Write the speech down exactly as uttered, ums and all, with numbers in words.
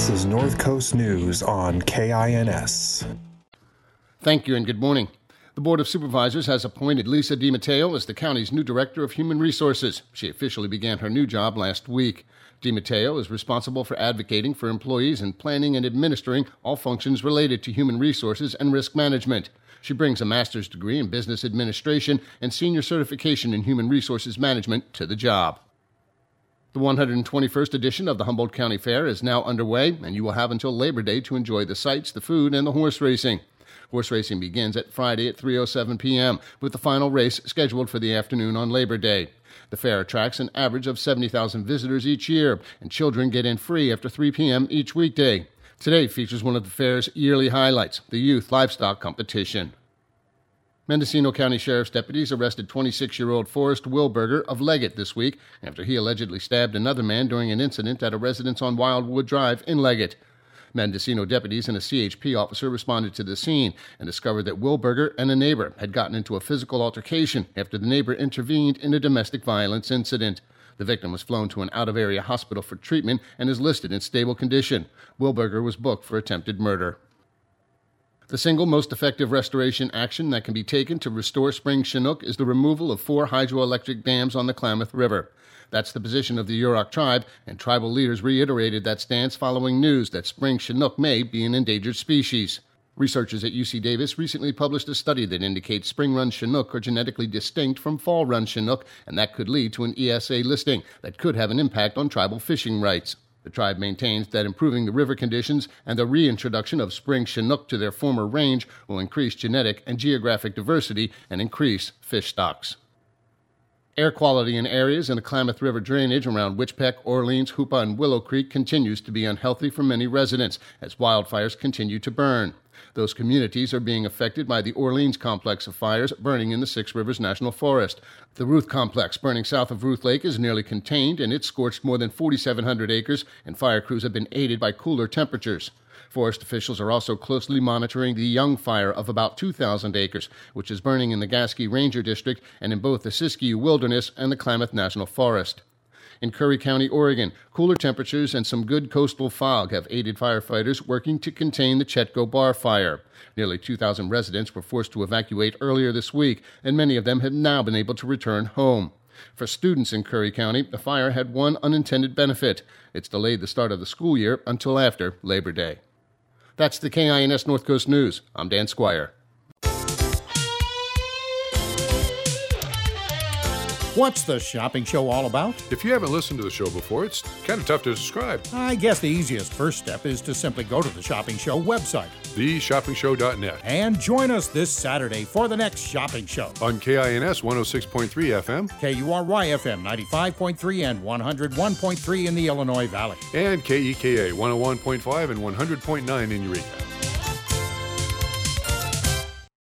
This is North Coast News on K I N S. Thank you and good morning. The Board of Supervisors has appointed Lisa DiMatteo as the county's new Director of Human Resources. She officially began her new job last week. DiMatteo is responsible for advocating for employees and planning and administering all functions related to human resources and risk management. She brings a master's degree in business administration and senior certification in human resources management to the job. The one hundred twenty-first edition of the Humboldt County Fair is now underway, and you will have until Labor Day to enjoy the sights, the food, and the horse racing. Horse racing begins at Friday at three oh seven p.m., with the final race scheduled for the afternoon on Labor Day. The fair attracts an average of seventy thousand visitors each year, and children get in free after three p.m. each weekday. Today features one of the fair's yearly highlights, the Youth Livestock Competition. Mendocino County Sheriff's deputies arrested twenty-six-year-old Forrest Wilberger of Leggett this week after he allegedly stabbed another man during an incident at a residence on Wildwood Drive in Leggett. Mendocino deputies and a C H P officer responded to the scene and discovered that Wilberger and a neighbor had gotten into a physical altercation after the neighbor intervened in a domestic violence incident. The victim was flown to an out-of-area hospital for treatment and is listed in stable condition. Wilberger was booked for attempted murder. The single most effective restoration action that can be taken to restore Spring Chinook is the removal of four hydroelectric dams on the Klamath River. That's the position of the Yurok tribe, and tribal leaders reiterated that stance following news that Spring Chinook may be an endangered species. Researchers at U C Davis recently published a study that indicates spring-run Chinook are genetically distinct from fall-run Chinook, and that could lead to an E S A listing that could have an impact on tribal fishing rights. The tribe maintains that improving the river conditions and the reintroduction of spring Chinook to their former range will increase genetic and geographic diversity and increase fish stocks. Air quality in areas in the Klamath River drainage around Witchpeck, Orleans, Hoopa, and Willow Creek continues to be unhealthy for many residents as wildfires continue to burn. Those communities are being affected by the Orleans complex of fires burning in the Six Rivers National Forest. The Ruth complex burning south of Ruth Lake is nearly contained, and it scorched more than forty-seven hundred acres, and fire crews have been aided by cooler temperatures. Forest officials are also closely monitoring the Young fire of about two thousand acres, which is burning in the Gasky Ranger District and in both the Siskiyou Wilderness and the Klamath National Forest. In Curry County, Oregon, cooler temperatures and some good coastal fog have aided firefighters working to contain the Chetco Bar fire. Nearly two thousand residents were forced to evacuate earlier this week, and many of them have now been able to return home. For students in Curry County, the fire had one unintended benefit. It's delayed the start of the school year until after Labor Day. That's the K I N S North Coast News. I'm Dan Squire. What's the shopping show all about? If you haven't listened to the show before, it's kind of tough to describe. I guess the easiest first step is to simply go to the Shopping Show website, the shopping show dot net, and join us this Saturday for the next shopping show. On K I N S one oh six point three F M, K U R Y F M ninety-five point three and one oh one point three in the Illinois Valley, and K E K A one oh one point five and one hundred point nine in Eureka.